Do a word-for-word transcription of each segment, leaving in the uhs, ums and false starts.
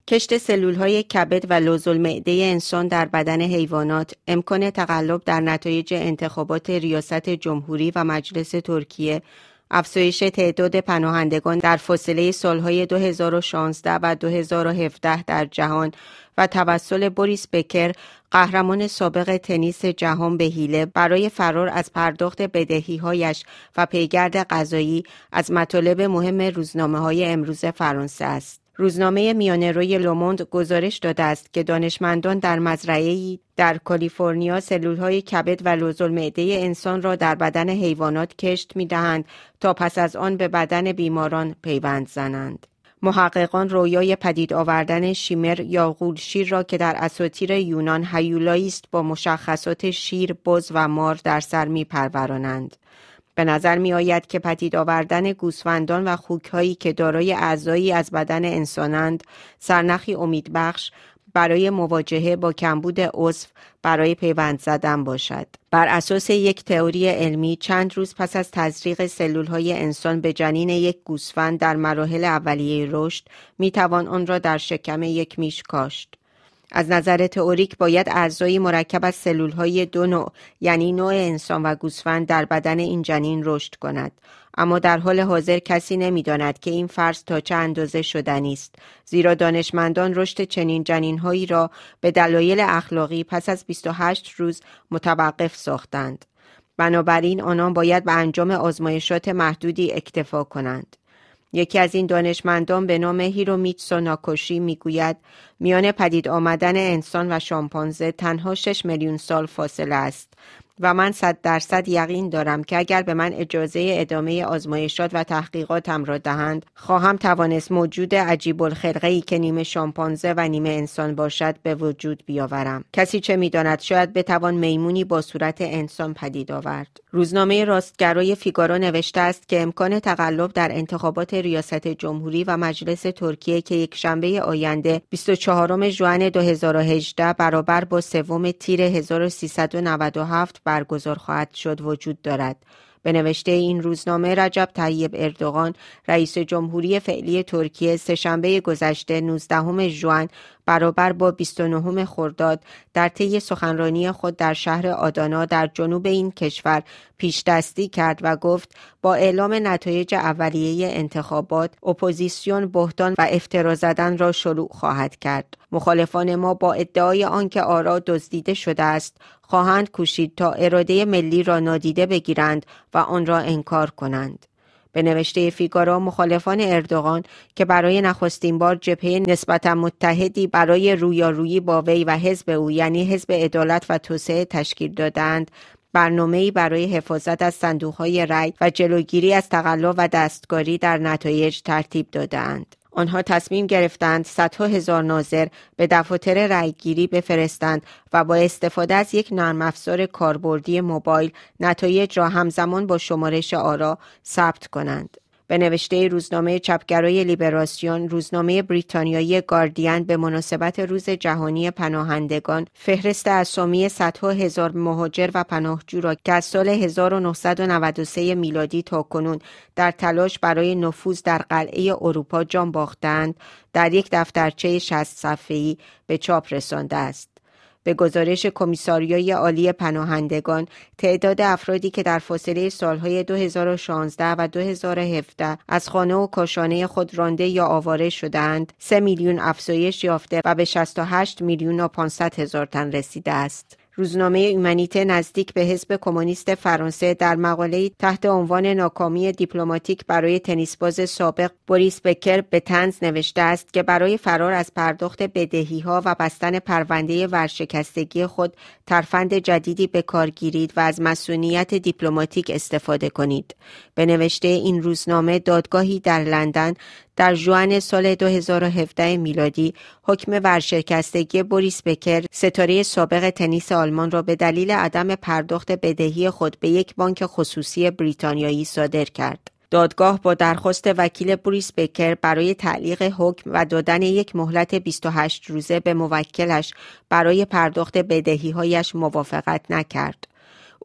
کشت سلولهای کبد و لوزالمعده انسان در بدن حیوانات، امکان تقلب در نتایج انتخابات ریاست جمهوری و مجلس ترکیه، افزایش تعداد پناهندگان در فاصله سالهای دو هزار و شانزده و دو هزار و هفده در جهان و توسل بوریس بکر، قهرمان سابق تنیس جهان به حیله برای فرار از پرداخت بدهی‌هایش و پیگرد قضایی از مطالب مهم روزنامه‌های امروز فرانسه است. روزنامه میانه‌روی لوموند گزارش داده است که دانشمندان در مزرعه‌ای در کالیفرنیا سلولهای کبد و لوزالمعده انسان را در بدن حیوانات کشت می‌دهند تا پس از آن به بدن بیماران پیوند زنند. محققان رویای پدید آوردن شیمر یا غولشیر را که در اساطیر یونان هیولایی است با مشخصات شیر، بز و مار در سر می‌پرورانند. به نظر می آید که پدید آوردن گوسفندان و خوک‌هایی که دارای اعضایی از بدن انسانند سرنخی امیدبخش برای مواجهه با کمبود عضو برای پیوند زدن باشد. بر اساس یک تئوری علمی، چند روز پس از تزریق سلولهای انسان به جنین یک گوسفند در مراحل اولیه رشد، می توان آن را در شکم یک میش کاشت. از نظر تئوریک باید اعضایی مرکب از سلولهای دو نوع، یعنی نوع انسان و گوسفند در بدن این جنین رشد کند. اما در حال حاضر کسی نمی‌داند که این فرض تا چه اندازه شدنی است، زیرا دانشمندان رشد چنین جنین‌هایی را به دلایل اخلاقی پس از بیست و هشت روز متوقف ساختند. بنابراین آنان باید به انجام آزمایشات محدودی اکتفا کنند. یکی از این دانشمندان به نام هیرومیتسو ناکوشی میگوید میان پدید آمدن انسان و شامپانزه تنها شش میلیون سال فاصله است و من صد درصد یقین دارم که اگر به من اجازه ادامه آزمایشات و تحقیقاتم را دهند، خواهم توانست موجود عجیب الخلقه‌ای که نیمه شامپانزه و نیمه انسان باشد به وجود بیاورم. کسی چه می‌داند، شاید بتوان میمونی با صورت انسان پدید آورد. روزنامه راستگرای فیگارو نوشته است که امکان تقلب در انتخابات ریاست جمهوری و مجلس ترکیه که یک شنبه آینده بیست و چهارم ژوئن دو هزار و هجده برابر با سوم تیر هزار و سیصد و نود و هفت برگزار خواهد شد وجود دارد. به نوشته این روزنامه، رجب طیب اردوغان، رئیس جمهوری فعلی ترکیه، سه‌شنبه گذشته نوزدهم ژوئن برابر با بیست و نهم خرداد در طی سخنرانی خود در شهر آدانا در جنوب این کشور پیشدستی کرد و گفت با اعلام نتایج اولیه انتخابات، اپوزیسیون بهتان و افترا زدن را شروع خواهد کرد. مخالفان ما با ادعای آنکه آرا دزدیده شده است، خواهند کوشید تا اراده ملی را نادیده بگیرند و آن را انکار کنند. به نوشته فیگارو، مخالفان اردوغان که برای نخستین بار جبهه نسبتا متحدی برای رویارویی با وی و حزب او، یعنی حزب عدالت و توسعه، تشکیل دادند، برنامه‌ای برای حفاظت از صندوق‌های رای و جلوگیری از تقلب و دستکاری در نتایج ترتیب دادند. آنها تصمیم گرفتند صدها هزار ناظر به دفاتر رأیگیری بفرستند و با استفاده از یک نرم افزار کاربردی موبایل نتایج را همزمان با شمارش آرا ثبت کنند. به نوشته روزنامه چپگرای لیبراسیون، روزنامه بریتانیایی گاردین به مناسبت روز جهانی پناهندگان فهرست اسامی صدها هزار مهاجر و پناهجو را که از سال هزار و نهصد و نود و سه میلادی تا کنون در تلاش برای نفوذ در قلعه اروپا جان باختند، در یک دفترچه شصت صفحه‌ای به چاپ رسانده است. به گزارش کمیساریای عالی پناهندگان، تعداد افرادی که در فاصله سالهای دو هزار و شانزده و دو هزار و هفده از خانه و کاشانه خود رانده یا آواره شدند، سه میلیون افزایش یافته و به شصت و هشت میلیون و پانصد هزار تن رسیده است. روزنامه ایمنیته نزدیک به حزب کمونیست فرانسه در مقاله‌ای تحت عنوان ناکامی دیپلماتیک برای تنیسباز سابق بوریس بکر به طنز نوشته است که برای فرار از پرداخت بدهی‌ها و بستن پرونده ورشکستگی خود ترفند جدیدی به کار گیرید و از مسئولیت دیپلماتیک استفاده کنید. به نوشته این روزنامه، دادگاهی در لندن در ژوئن سال دو هزار و هفده میلادی حکم ورشکستگی بوریس بکر، ستاره سابق تنیس آلمان، را به دلیل عدم پرداخت بدهی خود به یک بانک خصوصی بریتانیایی صادر کرد. دادگاه با درخواست وکیل بوریس بکر برای تعلیق حکم و دادن یک مهلت بیست و هشت روزه به موکلش برای پرداخت بدهی‌هایش موافقت نکرد.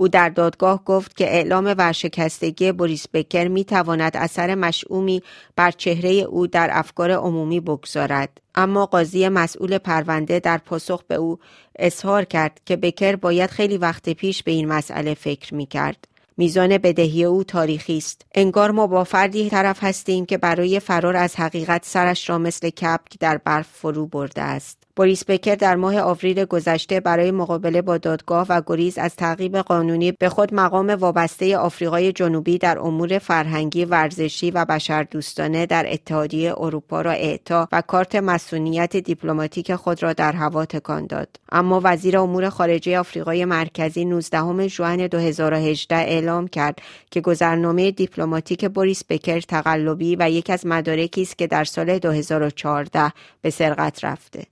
او در دادگاه گفت که اعلام ورشکستگی بوریس بکر می تواند اثر مشعومی بر چهره او در افکار عمومی بگذارد. اما قاضی مسئول پرونده در پاسخ به او اظهار کرد که بکر باید خیلی وقت پیش به این مسئله فکر می کرد. میزان بدهی او تاریخی است. انگار ما با فردی طرف هستیم که برای فرار از حقیقت سرش را مثل کبک در برف فرو برده است. بوریس بکر در ماه آوریل گذشته برای مقابله با دادگاه و گریز از تعقیب قانونی به خود مقام وابسته آفریقای جنوبی در امور فرهنگی، ورزشی و بشردوستانه در اتحادیه اروپا را اعطا و کارت مصونیت دیپلماتیک خود را در هوا تکان داد. اما وزیر امور خارجه آفریقای مرکزی نوزدهم ژوئن دو هزار و هجده اعلام کرد که گذرنامه دیپلماتیک بوریس بکر تقلبی و یک از مدارکی است که در سال دو هزار و چهارده به سرقت رفته.